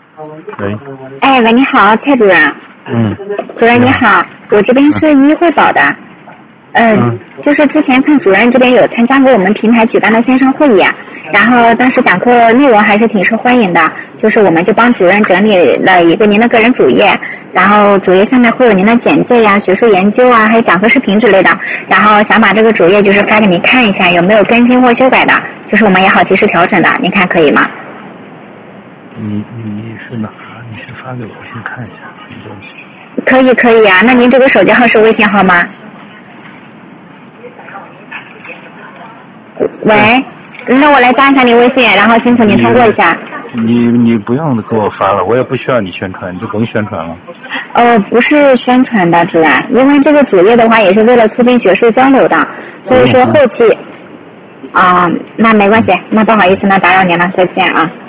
喂。 哎，喂，你好，蔡主任。主任你好，我这边是医惠宝的。就是之前看主任这边有参加过我们平台举办的线上会议，然后当时讲课内容还是挺受欢迎的，就是我们就帮主任整理了一个您的个人主页，然后主页下面会有您的简介呀、学术研究啊，还有讲课视频之类的，然后想把这个主页就是发给您看一下有没有更新或修改的，就是我们也好及时调整的，您看可以吗？ 你是哪？你先发给我，我先看一下什么东西。 可以啊，那您这个手机号是微信号吗？喂，那我来加一下您微信，然后辛苦您通过一下。 你不用给我发了，我也不需要你宣传，你就甭宣传了。 不是宣传的主任，因为这个主页的话也是为了促进学术交流的，所以说后期那没关系，那不好意思，那打扰您了，再见啊。